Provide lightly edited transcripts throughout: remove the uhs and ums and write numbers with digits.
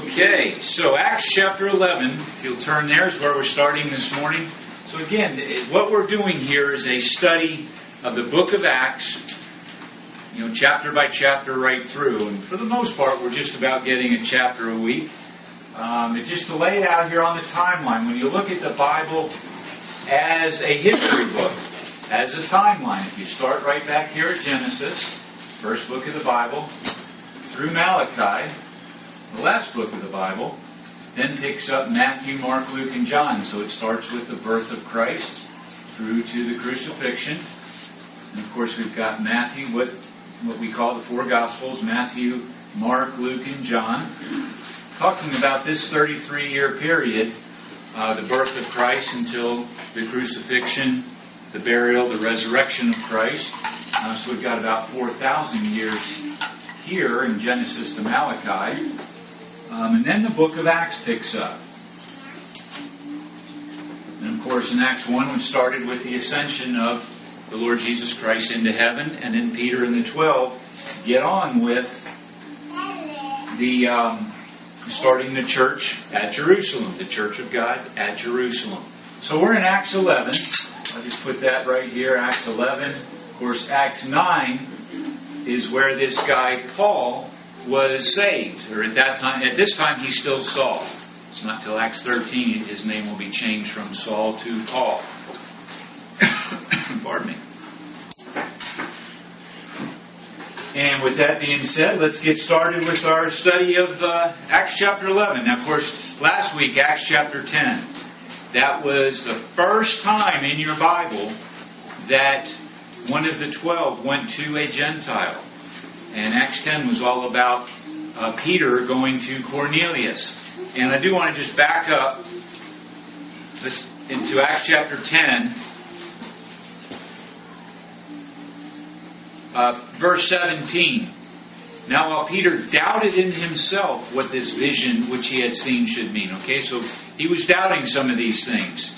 Okay, so Acts chapter 11, if you'll turn there, is where we're starting this morning. So again, what we're doing here is a study of the book of Acts, chapter by chapter right through. And for the most part, we're just about getting a chapter a week. Just to lay it out here on the timeline, when you look at the Bible as a history book, as a timeline, if you start right back here at Genesis, first book of the Bible, through Malachi, the last book of the Bible, then picks up Matthew, Mark, Luke, and John. So it starts with the birth of Christ through to the crucifixion. And of course we've got Matthew, what we call the four Gospels, Matthew, Mark, Luke, and John, talking about this 33-year period, the birth of Christ until the crucifixion, the burial, the resurrection of Christ. So we've got about 4,000 years here in Genesis to Malachi. And then the book of Acts picks up. And of course in Acts 1 we started with the ascension of the Lord Jesus Christ into heaven. And then Peter and the 12 get on with the starting the church at Jerusalem. The church of God at Jerusalem. So we're in Acts 11. I'll just put that right here, Acts 11. Of course Acts 9 is where this guy Paul was saved, or at this time he's still Saul. It's not till Acts 13 his name will be changed from Saul to Paul. Pardon me. And with that being said, let's get started with our study of Acts chapter 11. Now, of course, last week, Acts chapter 10. That was the first time in your Bible that one of the 12 went to a Gentile. And Acts 10 was all about Peter going to Cornelius. And I do want to just back up into Acts chapter 10, verse 17. Now while Peter doubted in himself what this vision which he had seen should mean. Okay, so he was doubting some of these things.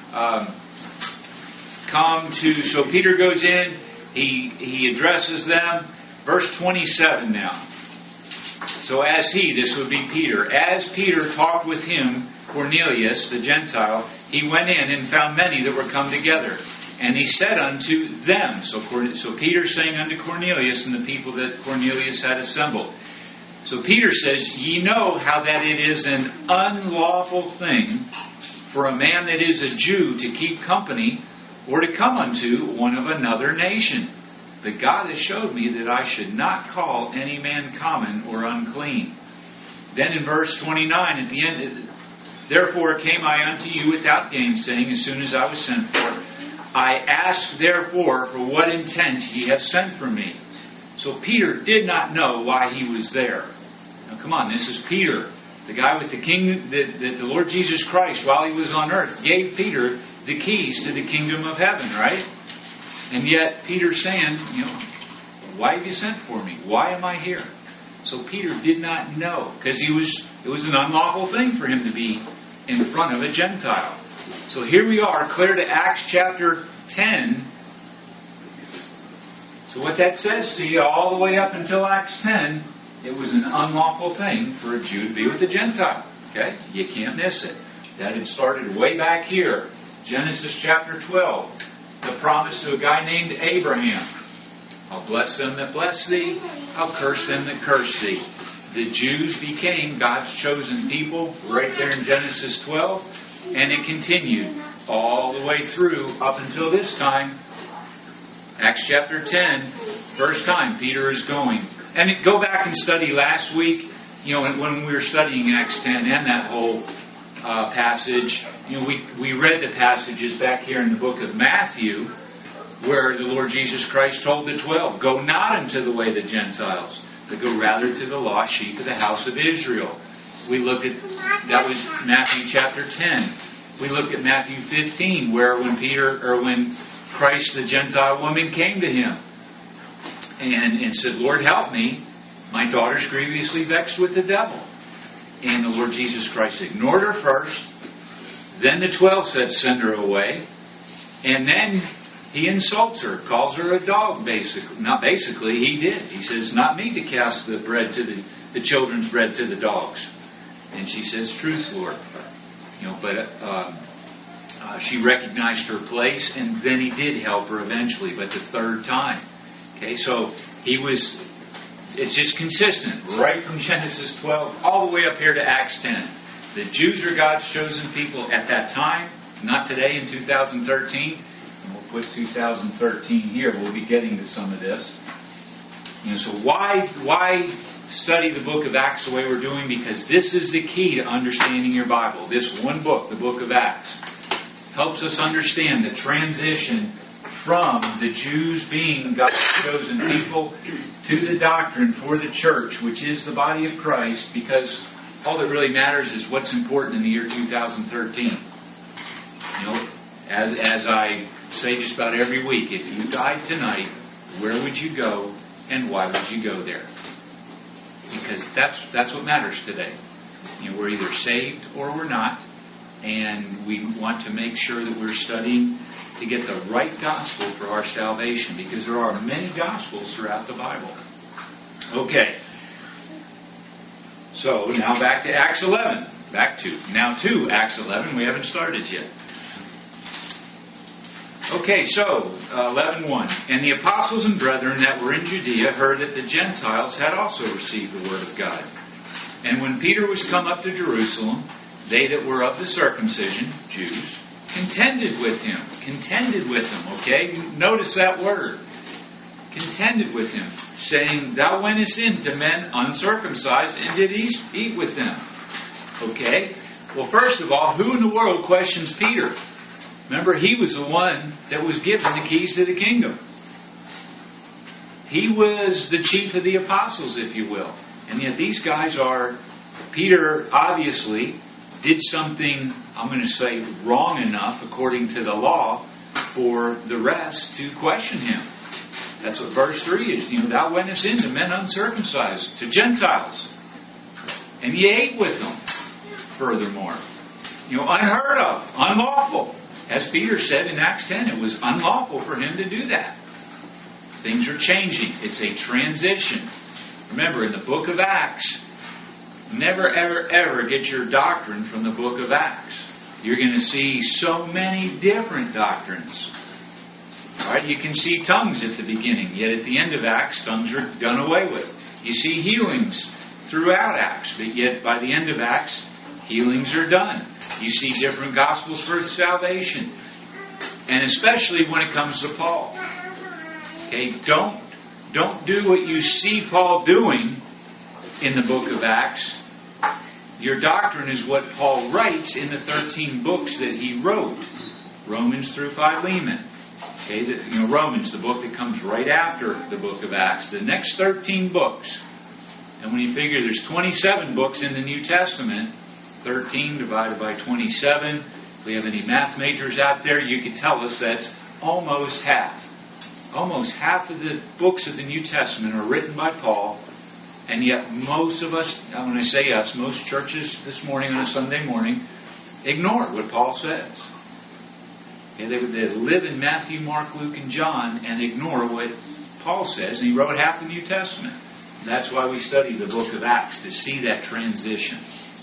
So Peter goes in, he addresses them. Verse 27 now. So this would be Peter. As Peter talked with him, Cornelius, the Gentile, he went in and found many that were come together. And he said unto them, so Peter saying unto Cornelius and the people that Cornelius had assembled. So Peter says, ye know how that it is an unlawful thing for a man that is a Jew to keep company or to come unto one of another nation. But God has showed me that I should not call any man common or unclean. Then in verse 29 at the end, therefore came I unto you without gainsaying, as soon as I was sent for. I ask therefore for what intent ye have sent for me. So Peter did not know why he was there. Now come on, this is Peter, the guy with the king, that the Lord Jesus Christ, while he was on earth, gave Peter the keys to the kingdom of heaven, right? And yet Peter's saying, why have you sent for me? Why am I here? So Peter did not know, because it was an unlawful thing for him to be in front of a Gentile. So here we are, clear to Acts chapter 10. So what that says to you all the way up until Acts 10, it was an unlawful thing for a Jew to be with a Gentile. Okay? You can't miss it. That had started way back here. Genesis chapter 12. The promise to a guy named Abraham. I'll bless them that bless thee. I'll curse them that curse thee. The Jews became God's chosen people right there in Genesis 12. And it continued all the way through up until this time. Acts chapter 10. First time Peter is going. And go back and study last week. When we were studying Acts 10 and that whole passage, we read the passages back here in the book of Matthew where the Lord Jesus Christ told the 12, go not into the way of the Gentiles, but go rather to the lost sheep of the house of Israel. We looked at, that was Matthew chapter 10. We looked at Matthew 15 where when Christ, the Gentile woman, came to him and said, Lord, help me. My daughter's grievously vexed with the devil. And the Lord Jesus Christ ignored her first. Then the 12 said, send her away. And then he insults her, calls her a dog, basically. Not basically, he did. He says, not me to cast the children's bread to the dogs. And she says, truth, Lord. But she recognized her place, and then he did help her eventually, but the third time. Okay, so it's just consistent, right from Genesis 12 all the way up here to Acts 10. The Jews are God's chosen people at that time, not today in 2013. And we'll put 2013 here. We'll be getting to some of this. So why study the book of Acts the way we're doing? Because this is the key to understanding your Bible. This one book, the book of Acts, helps us understand the transition from the Jews being God's chosen people to the doctrine for the church, which is the body of Christ, because all that really matters is what's important in the year 2013. As I say just about every week, if you died tonight, where would you go and why would you go there? Because that's what matters today. We're either saved or we're not, and we want to make sure that we're studying to get the right gospel for our salvation, because there are many gospels throughout the Bible. Okay. So now back to Acts 11. To Acts 11. We haven't started yet. Okay, so 11:1. And the apostles and brethren that were in Judea heard that the Gentiles had also received the word of God. And when Peter was come up to Jerusalem, they that were of the circumcision, Jews, contended with him, okay? Notice that word. Contended with him, saying, Thou wentest in to men uncircumcised, and did eat with them. Okay? Well, first of all, who in the world questions Peter? Remember, he was the one that was given the keys to the kingdom. He was the chief of the apostles, if you will. And yet these guys Peter obviously did something, I'm going to say, wrong enough according to the law for the rest to question him. That's what verse 3 is. Thou wentest in to men uncircumcised, to Gentiles. And ye ate with them, furthermore. Unheard of, unlawful. As Peter said in Acts 10, it was unlawful for him to do that. Things are changing. It's a transition. Remember, in the book of Acts, never, ever, ever get your doctrine from the book of Acts. You're going to see so many different doctrines. All right, you can see tongues at the beginning, yet at the end of Acts, tongues are done away with. You see healings throughout Acts, but yet by the end of Acts, healings are done. You see different gospels for salvation. And especially when it comes to Paul. Okay, don't do what you see Paul doing in the book of Acts. Your doctrine is what Paul writes in the 13 books that he wrote. Romans through Philemon. Okay, Romans, the book that comes right after the book of Acts. The next 13 books. And when you figure there's 27 books in the New Testament, 13 divided by 27. If we have any math majors out there, you can tell us that's almost half. Almost half of the books of the New Testament are written by Paul, and yet most of us, when I say us, most churches this morning on a Sunday morning ignore what Paul says. Okay, they live in Matthew, Mark, Luke, and John and ignore what Paul says, and he wrote half the New Testament. That's why we study the book of Acts, to see that transition.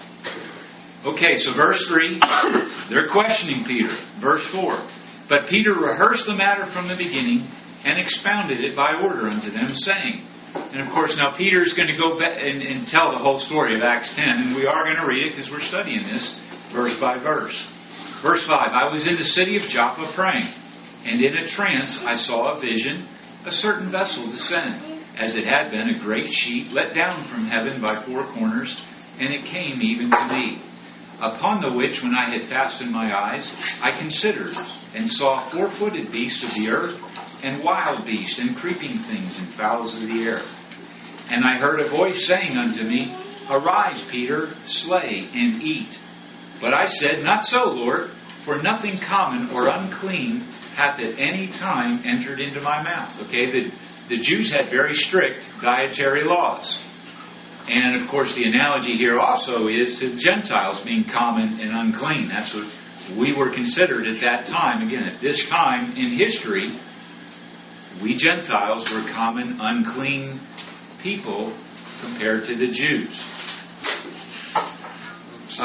Okay, so verse 3, they're questioning Peter. Verse 4, but Peter rehearsed the matter from the beginning and expounded it by order unto them, saying, and of course now Peter's going to go back and tell the whole story of Acts 10, and we are going to read it because we're studying this verse by verse. Verse 5, I was in the city of Joppa praying, and in a trance I saw a vision, a certain vessel descend, as it had been a great sheet let down from heaven by four corners, and it came even to me. Upon the which, when I had fastened my eyes, I considered, and saw four-footed beasts of the earth, and wild beasts, and creeping things, and fowls of the air. And I heard a voice saying unto me, Arise, Peter, slay and eat. But I said, Not so, Lord, for nothing common or unclean hath at any time entered into my mouth. Okay, the Jews had very strict dietary laws. And of course the analogy here also is to Gentiles being common and unclean. That's what we were considered at that time. Again, at this time in history, we Gentiles were common, unclean people compared to the Jews.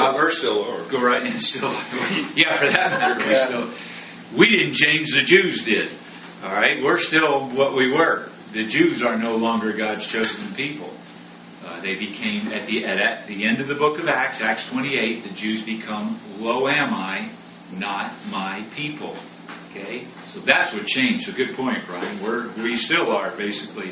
We still are. Go right and still, yeah, for that matter, we didn't change, the Jews did. All right, we're still what we were. The Jews are no longer God's chosen people. They became, at the end of the book of Acts, Acts 28, the Jews become, lo am I, not my people. Okay, so that's what changed. So good point, Brian. We still are basically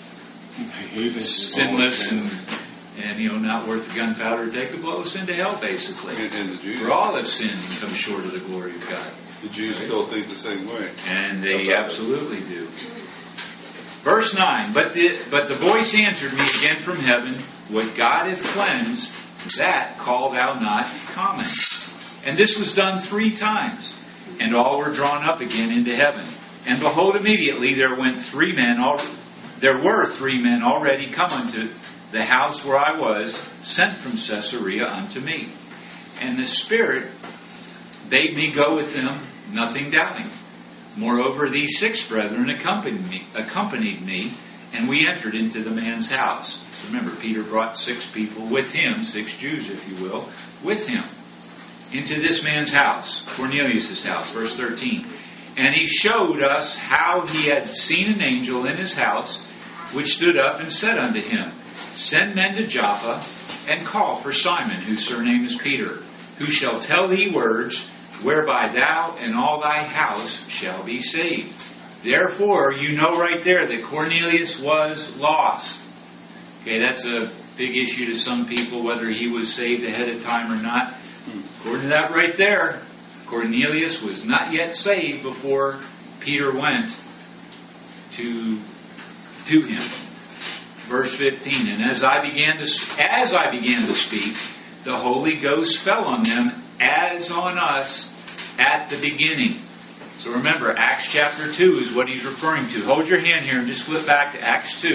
sinless and not worth the gunpowder to take to blow us into hell, basically. And the Jews, for all have sinned and come short of the glory of God. The Jews still think the same way, and they absolutely do. Verse 9, but the voice answered me again from heaven, what God hath cleansed, that call thou not common. And this was done 3 times, and all were drawn up again into heaven. And behold, immediately there were 3 men already come unto the house where I was, sent from Caesarea unto me. And the Spirit bade me go with them, nothing doubting. Moreover, these 6 brethren accompanied me, and we entered into the man's house. Remember, Peter brought 6 people with him, 6 Jews, if you will, with him, into this man's house, Cornelius' house, verse 13. And he showed us how he had seen an angel in his house, which stood up and said unto him, Send men to Joppa, and call for Simon, whose surname is Peter, who shall tell thee words, whereby thou and all thy house shall be saved. Therefore, you know right there that Cornelius was lost. Okay, that's a big issue to some people, whether he was saved ahead of time or not. According to that right there, Cornelius was not yet saved before Peter went to him. Verse 15, and as I began to speak, the Holy Ghost fell on them as on us at the beginning. So remember, Acts chapter 2 is what he's referring to. Hold your hand here and just flip back to Acts 2.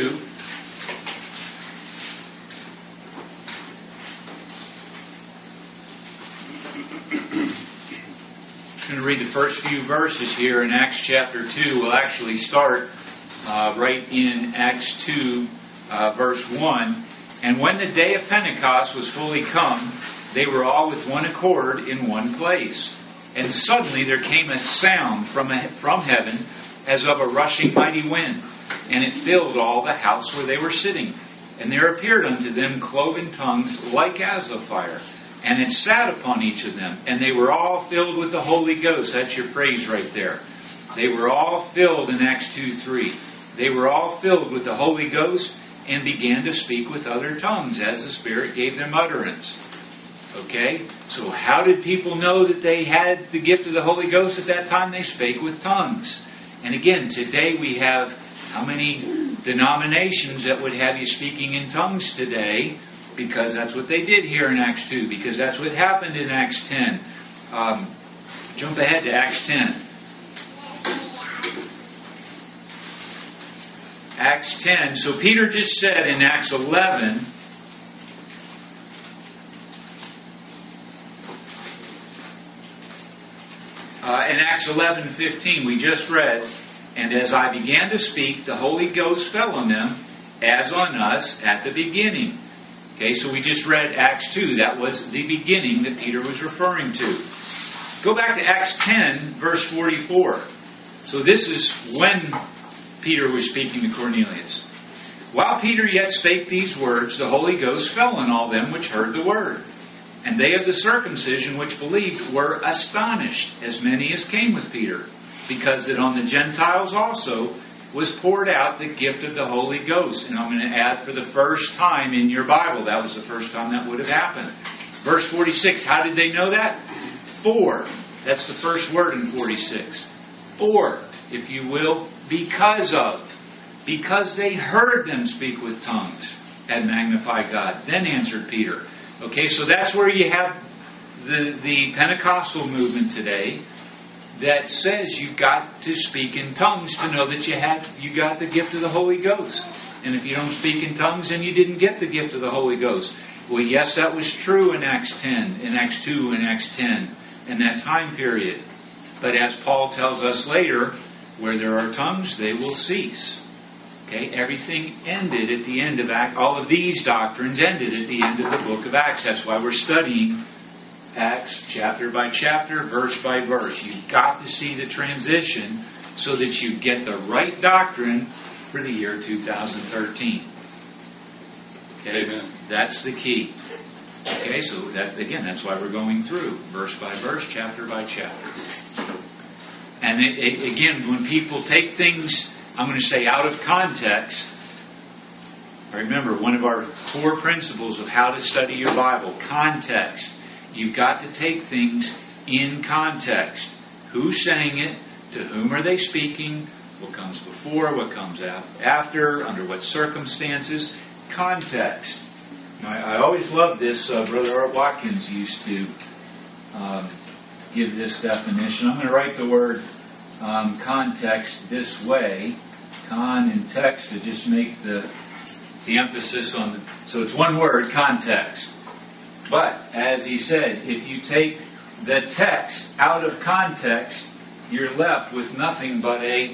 I'm going to read the first few verses here in Acts chapter 2. We'll actually start right in Acts 2, verse 1. And when the day of Pentecost was fully come, they were all with one accord in one place. And suddenly there came a sound from heaven as of a rushing mighty wind, and it filled all the house where they were sitting. And there appeared unto them cloven tongues like as of fire, and it sat upon each of them. And they were all filled with the Holy Ghost. That's your phrase right there. They were all filled in Acts 2:3. They were all filled with the Holy Ghost and began to speak with other tongues as the Spirit gave them utterance. Okay? So how did people know that they had the gift of the Holy Ghost at that time? They spake with tongues. And again, today we have how many denominations that would have you speaking in tongues today? Because that's what they did here in Acts 2. Because that's what happened in Acts 10. Jump ahead to Acts 10. Acts 10. So Peter just said in Acts 11... in Acts 11:15, we just read, and as I began to speak, the Holy Ghost fell on them, as on us at the beginning. Okay, so we just read Acts 2. That was the beginning that Peter was referring to. Go back to Acts 10, verse 44. So this is when Peter was speaking to Cornelius. While Peter yet spake these words, the Holy Ghost fell on all them which heard the word. And they of the circumcision which believed were astonished, as many as came with Peter, because that on the Gentiles also was poured out the gift of the Holy Ghost. And I'm going to add, for the first time in your Bible, that was the first time that would have happened. Verse 46, how did they know that? For, that's the first word in 46. For, if you will, because of. Because they heard them speak with tongues and magnify God. Then answered Peter. Okay, so that's where you have the Pentecostal movement today that says you've got to speak in tongues to know that you got the gift of the Holy Ghost. And if you don't speak in tongues, then you didn't get the gift of the Holy Ghost. Well, yes, that was true in Acts 10, in Acts 2, and Acts 10, in that time period. But as Paul tells us later, where there are tongues, they will cease. Okay, everything ended at the end of Acts. All of these doctrines ended at the end of the book of Acts. That's why we're studying Acts chapter by chapter, verse by verse. You've got to see the transition so that you get the right doctrine for the year 2013. Okay, Amen. That's the key. Okay, so that's why we're going through verse by verse, chapter by chapter. And again, when people take things, I'm going to say, out of context, remember, one of our core principles of how to study your Bible, context. You've got to take things in context. Who's saying it? To whom are they speaking? What comes before? What comes after? Under what circumstances? Context. Now, I always loved this. Brother Art Watkins used to give this definition. I'm going to write the word context this way. Con and text to just make the emphasis on the... So it's one word, context. But, as he said, if you take the text out of context, you're left with nothing but a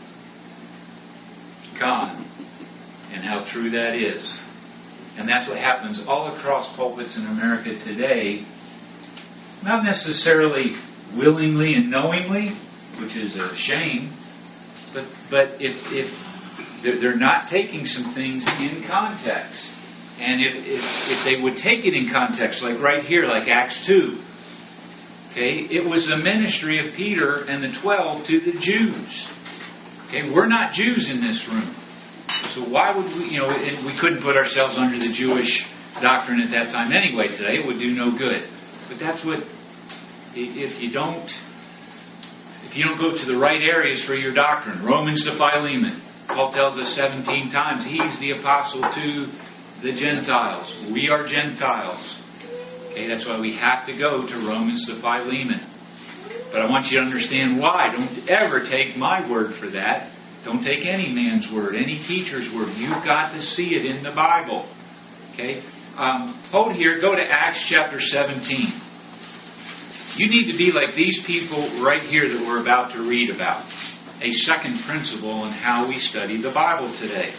con. And how true that is. And that's what happens all across pulpits in America today. Not necessarily willingly and knowingly, which is a shame, but if they're not taking some things in context. And if they would take it in context, like right here, like Acts 2, okay, it was the ministry of Peter and the 12 to the Jews. Okay, we're not Jews in this room. So why would we, we couldn't put ourselves under the Jewish doctrine at that time anyway today. It would do no good. But that's what, if you don't go to the right areas for your doctrine, Romans to Philemon, Paul tells us 17 times, he's the apostle to the Gentiles. We are Gentiles. Okay, that's why we have to go to Romans to Philemon. But I want you to understand why. Don't ever take my word for that. Don't take any man's word, any teacher's word. You've got to see it in the Bible. Okay? Hold here. Go to Acts chapter 17. You need to be like these people right here that we're about to read about. A second principle in how we study the Bible today.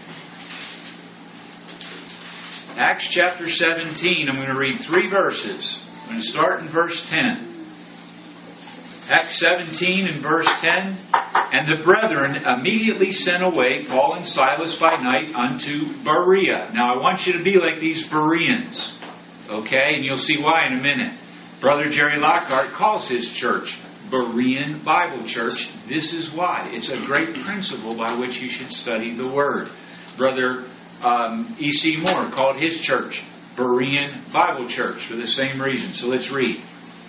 Acts chapter 17. I'm going to read 3 verses. I'm going to start in verse 10. Acts 17 and verse 10. And the brethren immediately sent away Paul and Silas by night unto Berea. Now I want you to be like these Bereans. Okay? And you'll see why in a minute. Brother Jerry Lockhart calls his church Berean Bible Church. This is why. It's a great principle by which you should study the Word. Brother E.C. Moore called his church Berean Bible Church for the same reason. So let's read.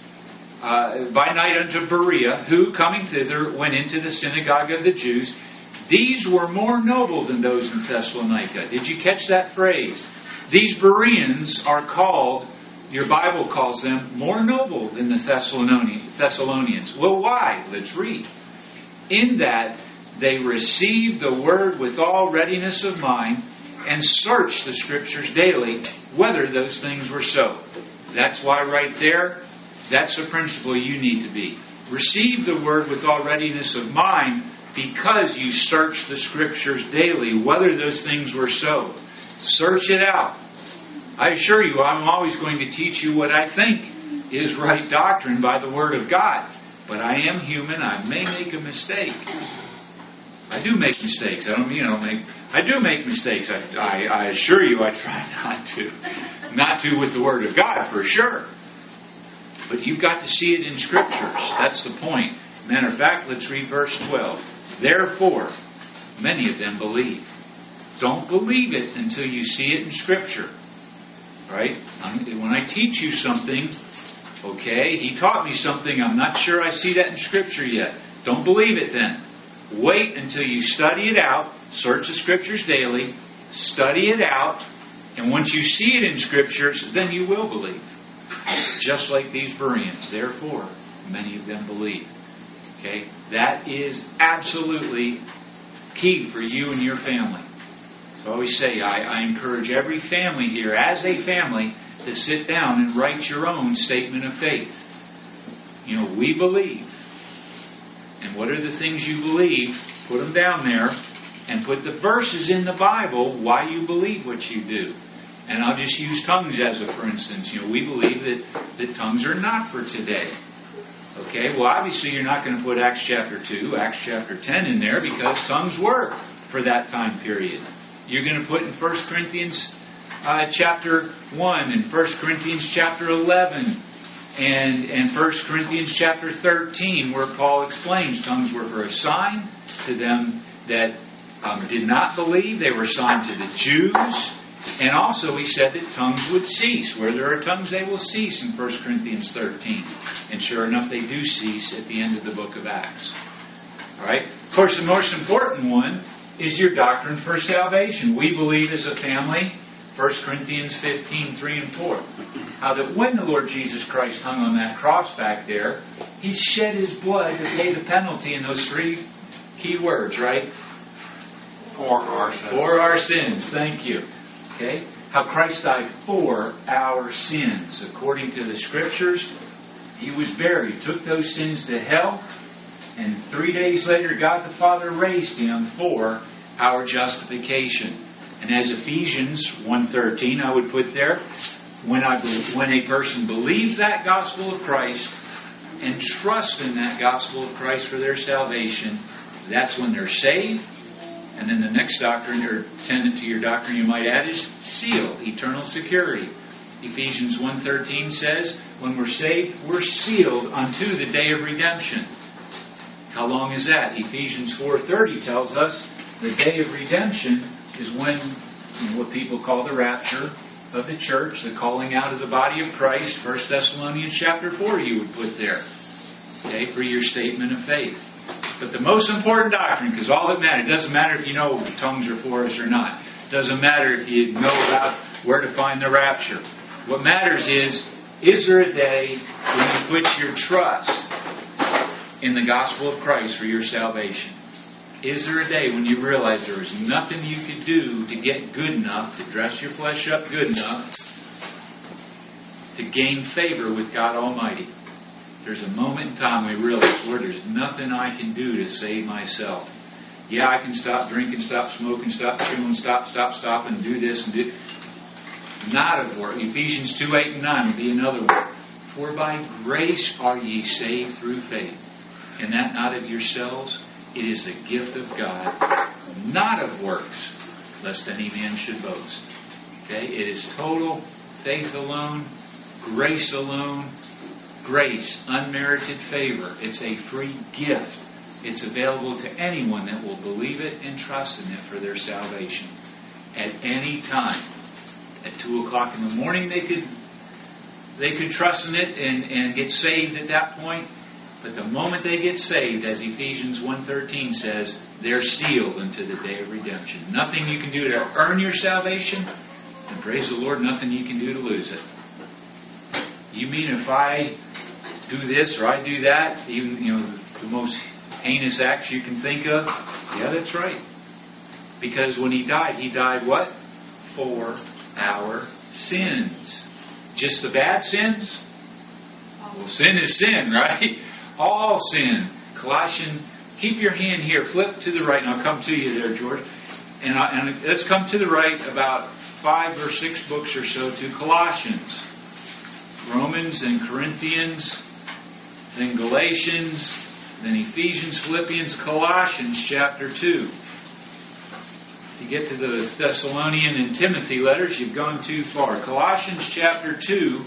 By night unto Berea, who, coming thither, went into the synagogue of the Jews. These were more noble than those in Thessalonica. Did you catch that phrase? These Bereans are called, your Bible calls them, more noble than the Thessalonians. Well, why? Let's read. In that they received the word with all readiness of mind, and searched the Scriptures daily, whether those things were so. That's why right there, that's the principle you need to be. Receive the word with all readiness of mind, because you search the Scriptures daily, whether those things were so. Search it out. I assure you, I'm always going to teach you what I think is right doctrine by the Word of God. But I am human. I may make a mistake. I do make mistakes. I don't mean I don't make... I do make mistakes. I assure you I try not to. Not to with the Word of God, for sure. But you've got to see it in Scriptures. That's the point. Matter of fact, let's read verse 12. Therefore, many of them believe. Don't believe it until you see it in Scripture. Right? When I teach you something, okay, he taught me something, I'm not sure I see that in Scripture yet. Don't believe it then. Wait until you study it out, search the Scriptures daily, study it out, and once you see it in Scriptures, then you will believe. Just like these Bereans. Therefore, many of them believe. Okay? That is absolutely key for you and your family. So I always say, I encourage every family here, as a family, to sit down and write your own statement of faith. We believe. And what are the things you believe? Put them down there and put the verses in the Bible why you believe what you do. And I'll just use tongues as a for instance. We believe that tongues are not for today. Okay, well obviously you're not going to put Acts chapter 2, Acts chapter 10 in there because tongues were for that time period. You're going to put in 1 Corinthians chapter 1 and 1 Corinthians chapter 11 and 1 Corinthians chapter 13 where Paul explains tongues were for a sign to them that did not believe. They were a sign to the Jews. And also he said that tongues would cease. Where there are tongues, they will cease in 1 Corinthians 13. And sure enough, they do cease at the end of the book of Acts. All right. Of course, the most important one is your doctrine for salvation. We believe as a family, 1 Corinthians 15, 3 and 4, how that when the Lord Jesus Christ hung on that cross back there, He shed His blood to pay the penalty in those three key words, right? For our sins. For our sins. Thank you. Okay? How Christ died for our sins. According to the Scriptures, He was buried, took those sins to hell, and 3 days later God the Father raised Him for our justification. And as Ephesians 1:13 I would put there, when a person believes that gospel of Christ and trusts in that gospel of Christ for their salvation, that's when they're saved. And then the next doctrine, or tenet to your doctrine you might add, is seal, eternal security. Ephesians 1:13 says, when we're saved, we're sealed unto the day of redemption. How long is that? Ephesians 4:30 tells us the day of redemption is when, what people call the rapture of the church, the calling out of the body of Christ. 1 Thessalonians chapter 4 you would put there. Okay, for your statement of faith. But the most important doctrine, because all that matters, it doesn't matter if you know tongues are for us or not. It doesn't matter if you know about where to find the rapture. What matters is there a day when you put your trust in the gospel of Christ for your salvation? Is there a day when you realize there is nothing you can do to get good enough, to dress your flesh up good enough, to gain favor with God Almighty? There's a moment in time we realize, Lord, there's nothing I can do to save myself. Yeah, I can stop drinking, stop smoking, stop chewing, stop, and do this and do. Not of work. Ephesians 2:8 and 9 would be another one. For by grace are ye saved through faith, and that not of yourselves. It is the gift of God, not of works, lest any man should boast. Okay? It is total faith alone, grace alone. Grace, unmerited favor. It's a free gift. It's available to anyone that will believe it and trust in it for their salvation. At any time. At 2 o'clock in the morning they could trust in it and get saved at that point. But the moment they get saved, as Ephesians 1:13 says, they're sealed unto the day of redemption. Nothing you can do to earn your salvation, and praise the Lord, nothing you can do to lose it. You mean if I do this or I do that, even the most heinous acts you can think of? Yeah, that's right. Because when He died what? For our sins. Just the bad sins? Well, sin is sin, right? All sin. Colossians, keep your hand here, flip to the right, and I'll come to you there, George. And let's come to the right about 5 or 6 books or so to Colossians. Romans and Corinthians, then Galatians, then Ephesians, Philippians, Colossians chapter 2. If you get to the Thessalonian and Timothy letters, you've gone too far. Colossians chapter 2,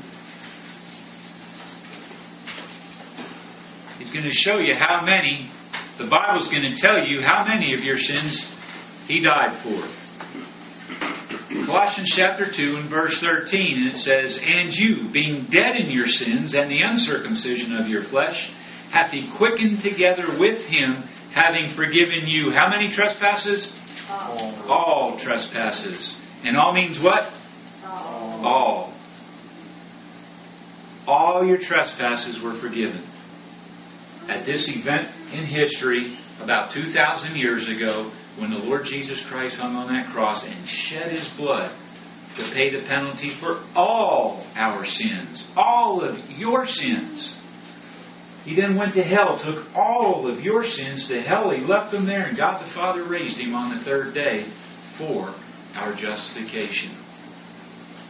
he's going to show you how many, the Bible's going to tell you how many of your sins He died for. Colossians chapter 2 and verse 13, and it says, and you, being dead in your sins and the uncircumcision of your flesh, hath He quickened together with Him, having forgiven you. How many trespasses? All trespasses. And all means what? All. All your trespasses were forgiven. At this event in history, about 2,000 years ago, when the Lord Jesus Christ hung on that cross and shed His blood to pay the penalty for all our sins, all of your sins. He then went to hell, took all of your sins to hell. He left them there, and God the Father raised Him on the third day for our justification.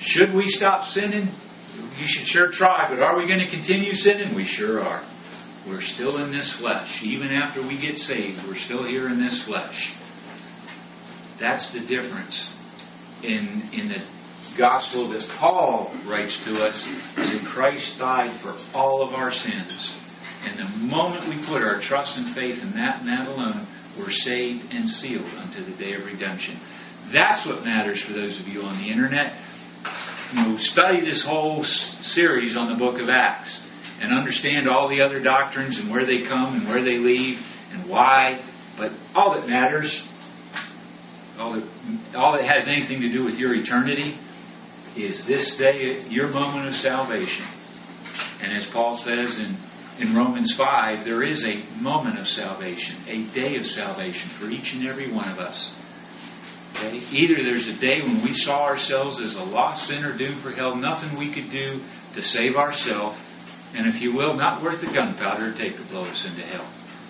Should we stop sinning? You should sure try, but are we going to continue sinning? We sure are. We're still in this flesh. Even after we get saved, we're still here in this flesh. That's the difference in the gospel that Paul writes to us, is that Christ died for all of our sins. And the moment we put our trust and faith in that and that alone, we're saved and sealed unto the day of redemption. That's what matters for those of you on the internet. Study this whole series on the book of Acts and understand all the other doctrines and where they come and where they leave and why. But all that matters, all that has anything to do with your eternity, is this day, your moment of salvation. And as Paul says in Romans 5, there is a moment of salvation, a day of salvation for each and every one of us. Okay? Either there's a day when we saw ourselves as a lost sinner doomed for hell, nothing we could do to save ourselves, and if you will, not worth the gunpowder to take to blow us into hell.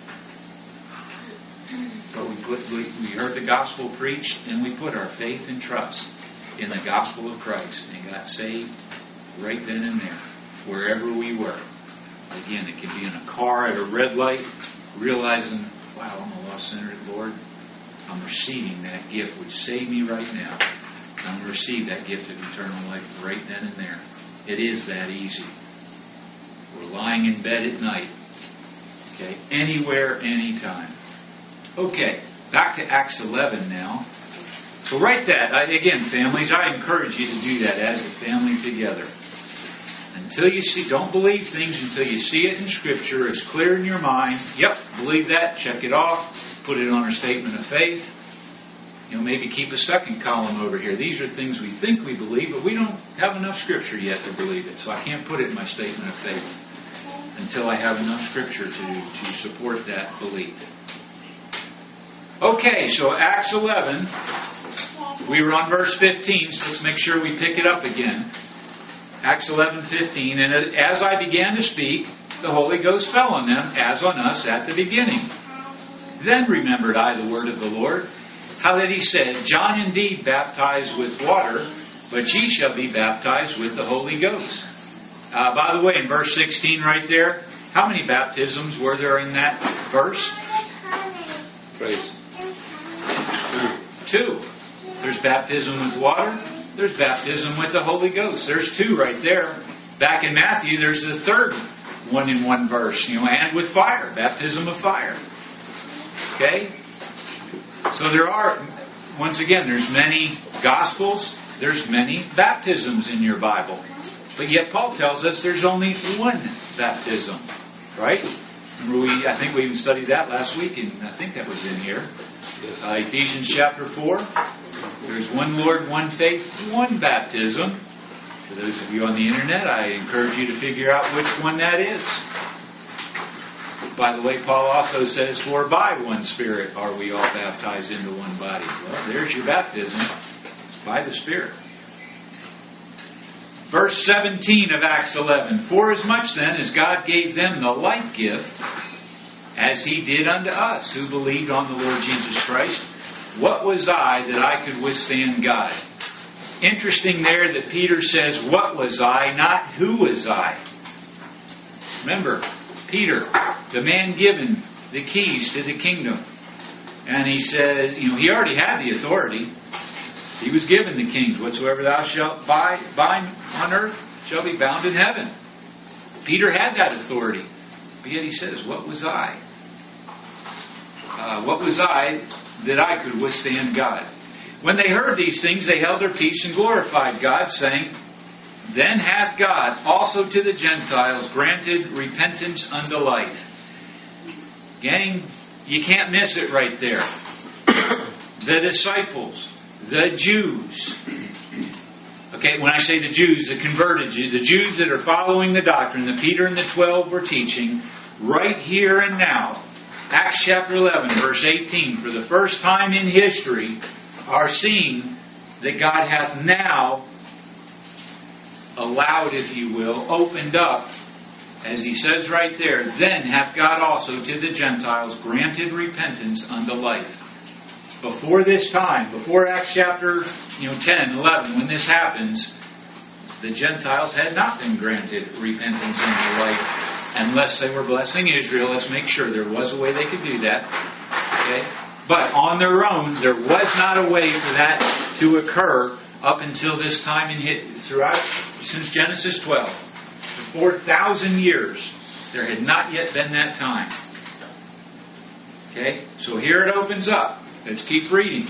But we heard the gospel preached, and we put our faith and trust in the gospel of Christ, and got saved right then and there, wherever we were. Again, it can be in a car at a red light, realizing, wow, I'm a lost sinner, Lord. I'm receiving that gift which saved me right now. I'm going to receive that gift of eternal life right then and there. It is that easy. We're lying in bed at night. Okay? Anywhere, anytime. Okay, back to Acts 11 now. So write that. Again, families, I encourage you to do that as a family together. Until you see, don't believe things until you see it in Scripture. It's clear in your mind. Yep, believe that. Check it off. Put it on a statement of faith. Maybe keep a second column over here. These are things we think we believe, but we don't have enough Scripture yet to believe it. So I can't put it in my statement of faith until I have enough Scripture to support that belief. Okay, so Acts 11. We were on verse 15, so let's make sure we pick it up again. Acts 11:15. And as I began to speak, the Holy Ghost fell on them, as on us at the beginning. Then remembered I the word of the Lord, how that he said, John indeed baptized with water, but ye shall be baptized with the Holy Ghost. By the way, in verse 16 right there, how many baptisms were there in that verse? Praise. Two. There's baptism with water. There's baptism with the Holy Ghost. There's two right there. Back in Matthew, there's the third one in one verse. And with fire. Baptism of fire. Okay? So there are, once again, there's many Gospels. There's many baptisms in your Bible. But yet Paul tells us there's only one baptism. Right? Remember, I think we even studied that last week, and I think that was in here. Ephesians chapter 4. There's one Lord, one faith, one baptism. For those of you on the internet, I encourage you to figure out which one that is. By the way, Paul also says, for by one Spirit are we all baptized into one body. Well, there's your baptism. It's by the Spirit. Verse 17 of Acts 11. Forasmuch then as God gave them the like gift, as He did unto us, who believed on the Lord Jesus Christ, what was I that I could withstand God? Interesting there that Peter says, what was I, not who was I. Remember, Peter, the man given the keys to the kingdom. And he says, he already had the authority. He was given the kings. Whatsoever thou shalt bind on earth shall be bound in heaven. Peter had that authority. But yet he says, what was I? What was I that I could withstand God? When they heard these things, they held their peace and glorified God, saying, Then hath God also to the Gentiles granted repentance unto life. Gang, you can't miss it right there. The disciples, the Jews. Okay, when I say the Jews, the converted Jews, the Jews that are following the doctrine that Peter and the 12 were teaching, right here and now. Acts chapter 11, verse 18, for the first time in history, are seeing that God hath now allowed, if you will, opened up, as he says right there, then hath God also to the Gentiles granted repentance unto life. Before this time, before Acts chapter 10, 11, when this happens, the Gentiles had not been granted repentance and the light unless they were blessing Israel. Let's make sure there was a way they could do that. Okay? But on their own, there was not a way for that to occur up until this time since Genesis 12. For 4,000 years, there had not yet been that time. Okay? So here it opens up. Let's keep reading.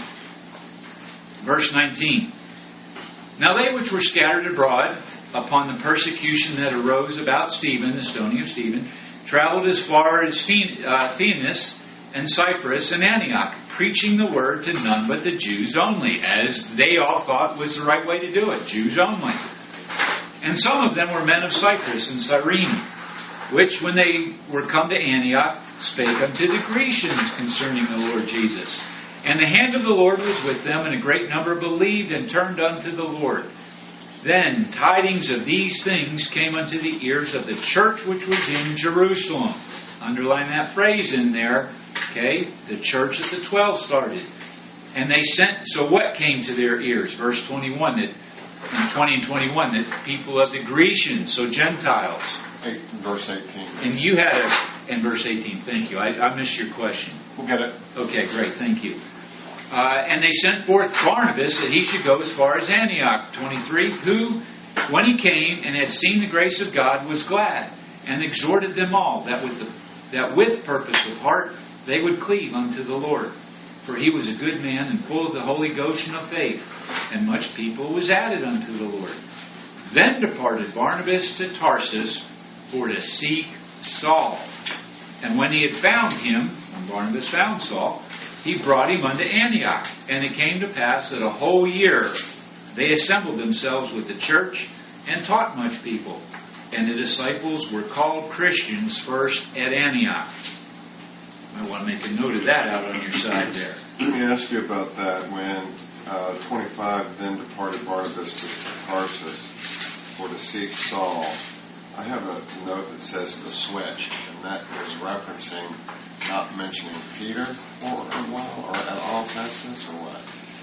Verse 19. Now they which were scattered abroad upon the persecution that arose about Stephen, the stoning of Stephen, traveled as far as Phoenix and Cyprus and Antioch, preaching the word to none but the Jews only, as they all thought was the right way to do it, Jews only. And some of them were men of Cyprus and Cyrene, which when they were come to Antioch, spake unto the Grecians concerning the Lord Jesus. And the hand of the Lord was with them, and a great number believed and turned unto the Lord. Then tidings of these things came unto the ears of the church which was in Jerusalem. Underline that phrase in there. Okay, the church that the 12 started. And they sent, so what came to their ears? Verse 21, in 20 and 21, that people of the Grecians, so Gentiles. Verse 18. And you had in verse 18, thank you. I missed your question. We'll get it. Okay, great, thank you. And they sent forth Barnabas that he should go as far as Antioch, 23, who, when he came and had seen the grace of God, was glad, and exhorted them all, that with purpose of heart they would cleave unto the Lord. For he was a good man and full of the Holy Ghost and of faith, and much people was added unto the Lord. Then departed Barnabas to Tarsus for to seek Saul. And when he had found him, when Barnabas found Saul, he brought him unto Antioch. And it came to pass that a whole year they assembled themselves with the church and taught much people. And the disciples were called Christians first at Antioch. I want to make a note of that out on your side there. Let me ask you about that. When 25, then departed Barnabas to Tarsus for to seek Saul. I have a note that says the switch, and that is referencing not mentioning Peter or at all passages, or what?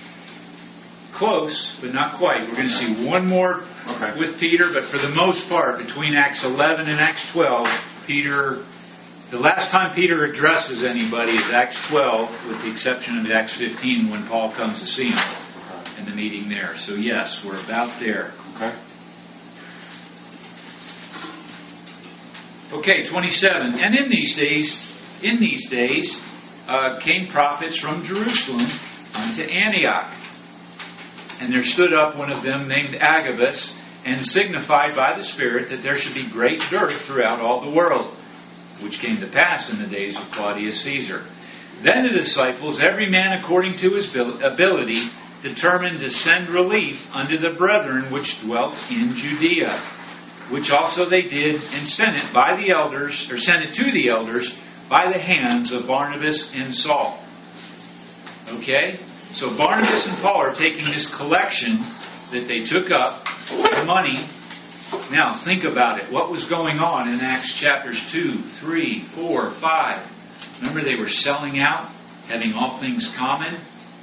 Close, but not quite. We're going to see one more with Peter, but for the most part, between Acts 11 and Acts 12, Peter, the last time Peter addresses anybody is Acts 12, with the exception of Acts 15 when Paul comes to see him in the meeting there. So yes, we're about there. Okay, 27. And in these days came prophets from Jerusalem unto Antioch. And there stood up one of them named Agabus, and signified by the Spirit that there should be great dearth throughout all the world, which came to pass in the days of Claudius Caesar. Then the disciples, every man according to his ability, determined to send relief unto the brethren which dwelt in Judea, which also they did, and sent it to the elders by the hands of Barnabas and Saul. Okay? So Barnabas and Paul are taking this collection that they took up, the money. Now think about it. What was going on in Acts chapters 2, 3, 4, 5? Remember they were selling out, having all things common?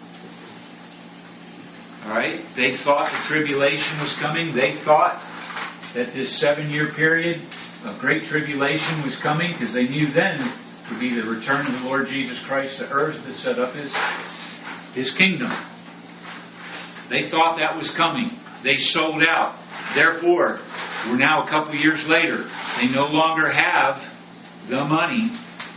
Alright? They thought the tribulation was coming. They thought that this 7-year period of great tribulation was coming, because they knew then it would be the return of the Lord Jesus Christ to earth to set up His kingdom. They thought that was coming. They sold out. Therefore, we're now a couple years later. They no longer have the money.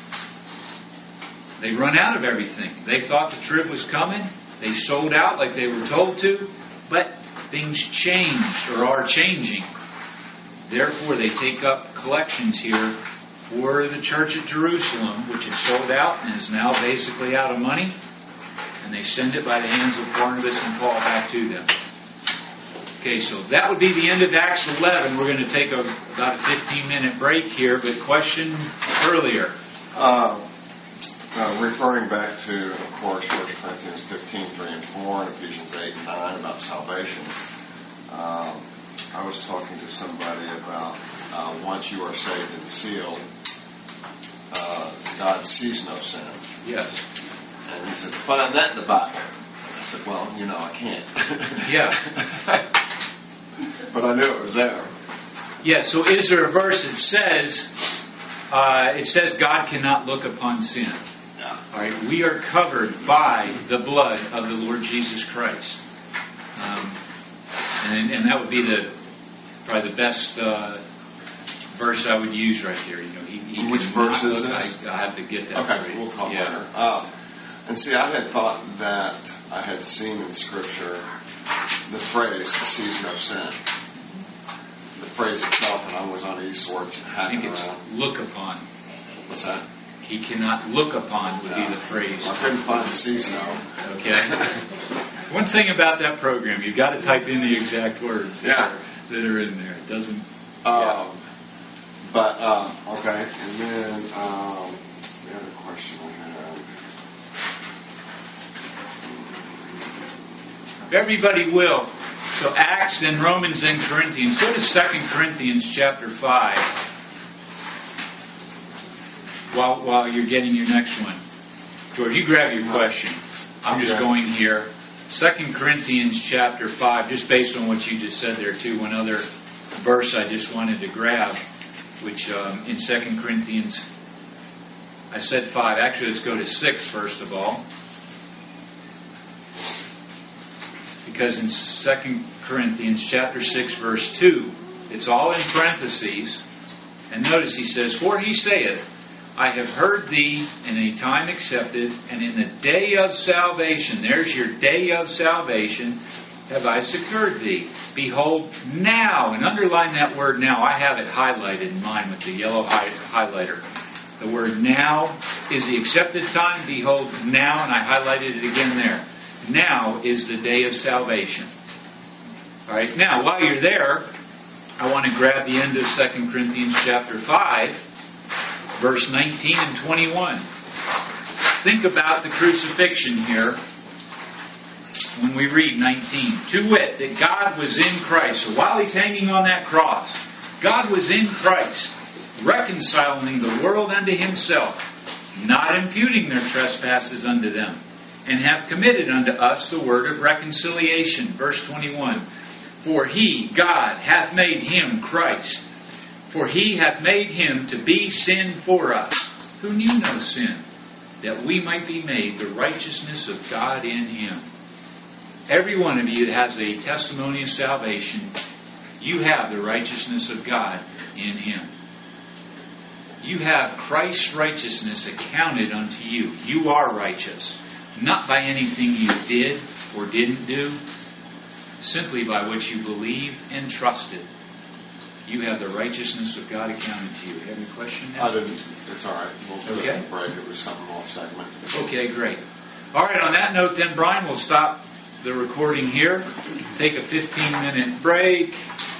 They run out of everything. They thought the trib was coming. They sold out like they were told to. But things changed, or are changing. Therefore, they take up collections here for the church at Jerusalem, which had sold out and is now basically out of money. And they send it by the hands of Barnabas and Paul back to them. Okay, so that would be the end of Acts 11. We're going to take about a 15-minute break here, but question earlier. Referring back to, of course, 1 Corinthians 15, 3 and 4, and Ephesians 8 and 9 about salvation. I was talking to somebody about once you are saved and sealed, God sees no sin. Yes. And he said, find that in the Bible. I said, well, I can't. Yeah. but I knew it was there. Yeah, so is there a verse that says, God cannot look upon sin? Yeah. All right, we are covered by the blood of the Lord Jesus Christ. And that would be probably the best verse I would use right there. He Which verse is this? I have to get that. Okay, right. we'll talk Yeah. later. And see, I had thought that I had seen in Scripture the phrase "sees no sin." The phrase itself, and I was on eSword I think hacking it's around. look upon. What's that? He cannot look upon would be the phrase. I couldn't find "sees no." Okay. One thing about that program, you've got to type in the exact words that are in there. It doesn't. Okay, and then the other question I had. If everybody will. So Acts, then Romans, then Corinthians. Go to 2 Corinthians chapter 5. While you're getting your next one. George, you grab your question. I'm just going here. 2 Corinthians chapter 5, just based on what you just said there too. One other verse I just wanted to grab, which in 2 Corinthians, I said 5. Actually, let's go to 6 first of all. Because in 2 Corinthians chapter 6 verse 2, it's all in parentheses. And notice he says, "For he saith, I have heard thee in a time accepted, and in the day of salvation," there's your day of salvation, "have I secured thee. Behold, now," and underline that word now. I have it highlighted in mine with the yellow highlighter. The word now is the accepted time. Behold, now, and I highlighted it again there. Now is the day of salvation. All right. Now, while you're there, I want to grab the end of 2 Corinthians chapter 5, verse 19 and 21. Think about the crucifixion here when we read 19. "To wit, that God was in Christ." So while he's hanging on that cross, God was in Christ, reconciling the world unto himself, not imputing their trespasses unto them, and hath committed unto us the word of reconciliation. Verse 21. "For he, God, hath made him, Christ, for he hath made him to be sin for us, who knew no sin, that we might be made the righteousness of God in him." Every one of you that has a testimony of salvation, you have the righteousness of God in him. You have Christ's righteousness accounted unto you. You are righteous. Not by anything you did or didn't do, simply by what you believed and trusted. You have the righteousness of God accounted to you. Have any question now? I didn't. It's all right. We'll do it in the break. It was something off segment. Okay, great. All right, on that note then, Brian, we'll stop the recording here. Take a 15-minute break.